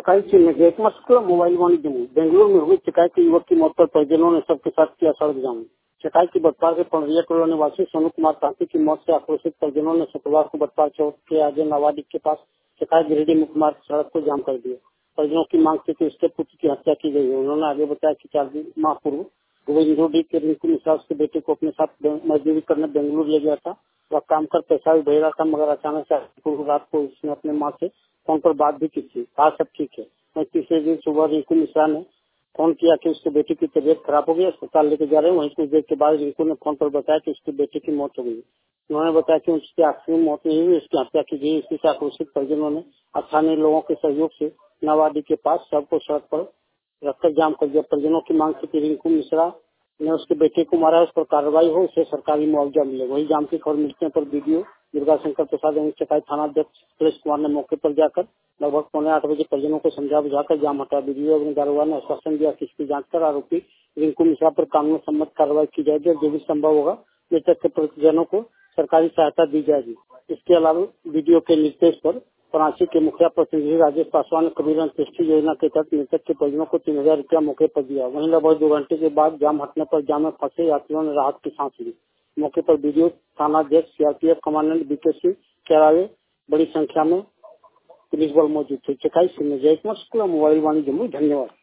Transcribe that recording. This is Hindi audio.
चकाई से महकमा शुक्ला मोबाइल वाणिज्य बेंगलुरु में हुई चकाई के युवक की मौत पर परिजनों ने सबके साथ किया सड़क जाम। चकाई की बटपार के पंडरिया टोला निवासी सोनू कुमार कांति की मौत से आक्रोशित परिजनों ने शुक्रवार को बटपार चौक के आगे नावाडी के पास चकाई गिरिडीह मुख्य मार्ग सड़क को जाम कर दिया। परिजनों की मांग थी कि उसके पुत्र की हत्या की गई है। उन्होंने आगे बताया कि 4 माह पूर्व गोविंदोडी के रिंकू मिश्रा उसके बेटे को अपने साथ मजदूरी करने बेंगलुरु ले गया था। वह काम कर पैसा भी भेज रहा था, मगर अचानक से पूर्व रात को उसने अपने माँ से फोन पर बात भी की थी। आज सब ठीक है। मैं तीसरे दिन सुबह रिंकू मिश्रा ने फोन किया कि उसके बेटे की तबीयत खराब हो गई, अस्पताल लेके जा रहे हैं। वहीं कुछ देर के बाद रिंकू ने फोन पर बताया कि उसके बेटे की मौत हो गई। उन्होंने बताया कि उसकी आखिरी मौत नहीं हुई, उसकी हत्या की गई। इसी से आक्रोशित परिजनों ने स्थानीय लोगों के सहयोग से नावाडी के पास सबको सड़क पर रखकर जाम कर दिया। परिजनों की मांग थी कि रिंकू मिश्रा ने उसके बेटे को मारा, उस पर कार्रवाई हो, उसे सरकारी मुआवजा मिले। वही जाम की खबर मिलने पर वीडियो दुर्गा शंकर प्रसाद एवं चकाई थाना अध्यक्ष सुरेश कुमार ने मौके पर जाकर लगभग 7:45 बजे परिजनों को समझा बुझाकर जाम हटा। वीडियो एवं दारोगा ने आश्वासन दिया कि इसकी जांच कर आरोपी रिंकू मिश्रा पर कानून सम्मत कार्रवाई की जाएगी और जो भी संभव होगा मृतक के परिजनों को सरकारी सहायता दी जाएगी। इसके अलावा वीडियो के निर्देश पर परासी के मुखिया प्रतिनिधि राजेश पासवान ने कबीर अंत्येष्टि योजना के तहत मृतक के परिजनों को 3000 रुपया मौके पर दिया। वहीं लगभग 2 घंटे के बाद जाम हटने पर जाम में फंसे यात्रियों ने राहत की सांस ली। मौके पर वीडियो थाना अध्यक्ष सीआरपीएफ कमांडेंट बीके सिंह के अलावे बड़ी संख्या में पुलिस बल मौजूद थे। चकाई से जयकुमार शुक्ला मोबाइल वाणी जम्मू। धन्यवाद।